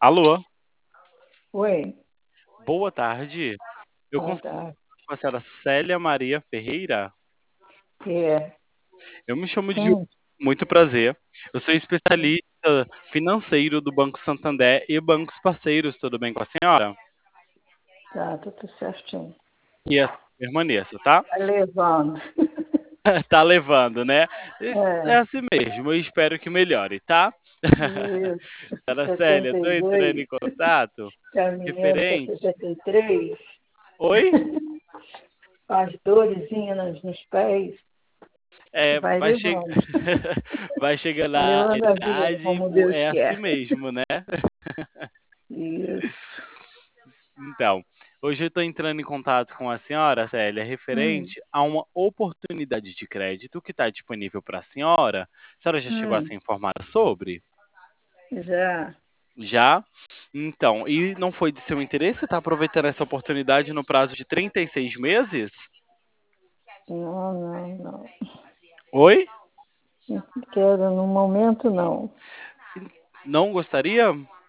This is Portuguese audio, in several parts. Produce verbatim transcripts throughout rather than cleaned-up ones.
Alô, Oi, boa tarde. Eu boa consigo tarde. com a senhora Célia Maria Ferreira. É, Eu me chamo de sim, muito prazer. Eu sou especialista financeiro do Banco Santander e bancos parceiros. Tudo bem com a senhora? tá, tá tudo certinho. E assim permaneça, tá? Tá levando. Tá levando, né? É É, assim mesmo. Eu espero que melhore, tá? isso, Senhora Célia, setenta tô e entrando em dois, contato caminhando para referente. setenta e três, Oi? com as dorezinhas nos, nos pés, É, vai vai, che... levando. vai chegando Vai a levando a vida idade, como o- Deus é assim quer. mesmo, né? Isso. Então, hoje eu estou entrando em contato com a senhora, Célia, Hum, referente a uma oportunidade de crédito que está disponível para a senhora. A senhora já chegou a hum, ser informada sobre? já. Já? Então, e não foi de seu interesse estar aproveitando essa oportunidade no prazo de trinta e seis meses? Não, não, não. Oi? Não quero no momento, não. Não gostaria?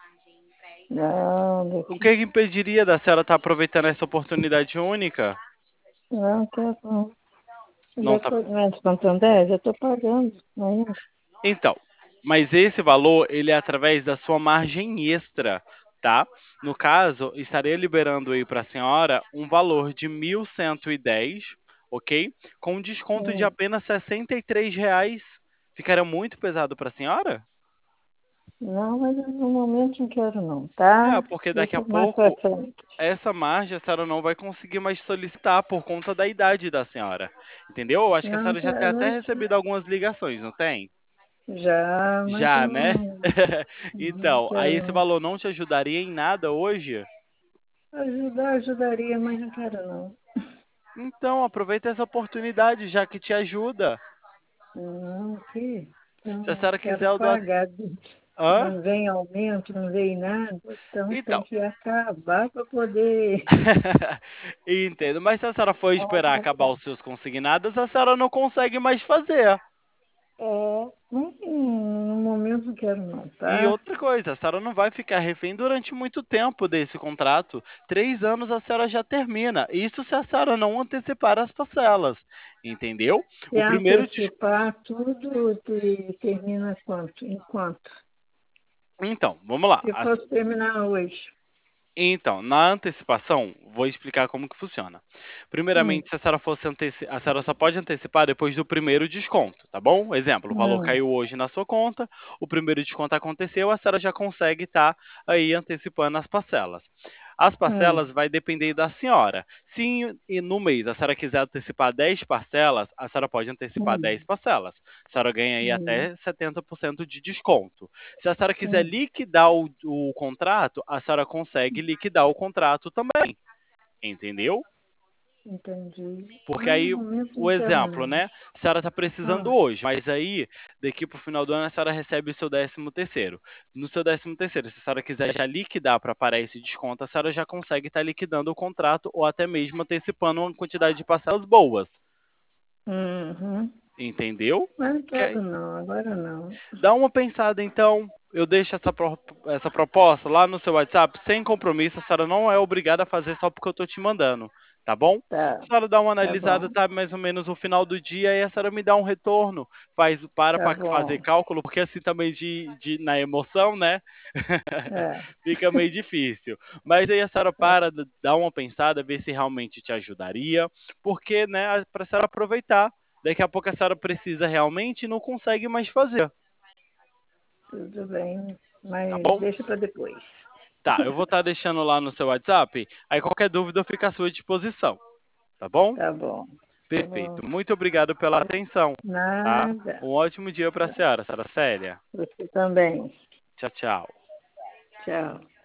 Não, O daqui. que que impediria da senhora estar aproveitando essa oportunidade única? Não quero, não. Não Já tá. tô, não é de Santander, já estou pagando ainda. Então, mas esse valor, ele é através da sua margem extra, tá? No caso, estaria liberando aí para a senhora um valor de mil cento e dez, ok? Com um desconto de Hum. apenas sessenta e três reais. Ficaria muito pesado para a senhora? Não, mas no momento não quero não, É, tá? porque daqui a Deixa mais pra pouco, frente. essa margem a senhora não vai conseguir mais solicitar por conta da idade da senhora. Entendeu? Eu acho que a Não, senhora já tem quero, até mas recebido algumas ligações, não tem? já, mas Já, né? não, não Então, aí quero esse não. valor não te ajudaria em nada hoje? Ajudar, ajudaria, mas não quero não. Então, aproveita essa oportunidade, já que te ajuda. Não, que Se a então, senhora quero quiser, eu dou a... pagar. Hã? Não vem aumento, não vem nada, então tem Então, que acabar para poder. entendo. Mas se a senhora for esperar acabar Aumentar. os seus consignados, a senhora não consegue mais fazer. É, mas hum, no momento não quero não, E tá? outra coisa, a senhora não vai ficar refém durante muito tempo desse contrato. Três anos a senhora já termina. Isso se a senhora não antecipar as parcelas. Entendeu? Se O primeiro antecipar tudo, te- termina quanto? Em quanto? Então, vamos lá. Se As- fosse terminar hoje. Então, na antecipação, vou explicar como que funciona. Hum, Primeiramente, se a senhora fosse anteci... a senhora só pode antecipar depois do primeiro desconto, tá bom? Exemplo, o valor hum, caiu hoje na sua conta, o primeiro desconto aconteceu, a senhora já consegue estar aí antecipando as parcelas. As hum, parcelas vai depender da senhora. Se em- e no mês a senhora quiser antecipar dez parcelas, a senhora pode antecipar dez hum, parcelas. A senhora ganha aí hum, até setenta por cento de desconto. Se a senhora quiser hum. liquidar o, o contrato, a senhora consegue liquidar o contrato também, entendeu? Entendi. Porque Mas no aí, momento o não quero exemplo, não. né? A senhora está precisando Ah, hoje, mas aí, daqui para o final do ano, a senhora recebe o seu décimo terceiro. No seu décimo terceiro, se a senhora quiser já liquidar para parar esse desconto, a senhora já consegue estar liquidando o contrato ou até mesmo antecipando uma quantidade de parcelas boas, uhum. entendeu? Mas não Que aí- quero não, agora não. Dá uma pensada, então. Eu deixo essa, pro- essa proposta lá no seu WhatsApp sem compromisso. A senhora não é obrigada a fazer só porque eu tô te mandando, tá bom? A Tá, senhora dá uma tá analisada, bom, tá? Mais ou menos no final do dia e a senhora me dá um retorno. Faz, para tá para fazer bom. cálculo, porque assim também de, de, na emoção, né? É, Fica meio difícil. Mas aí a senhora é, para, dá uma pensada, ver se realmente te ajudaria, porque, né, para a senhora aproveitar. Daqui a pouco a senhora precisa realmente e não consegue mais fazer. tudo bem, Tá mas bom? deixa para depois. Tá, eu vou estar deixando lá no seu WhatsApp. Aí qualquer dúvida fica à sua disposição. Tá bom? Tá bom, tá bom. Perfeito. Muito obrigado pela atenção. Tá? Nada. Um ótimo dia para a senhora, senhora Célia. Você também. Tchau, tchau. Tchau.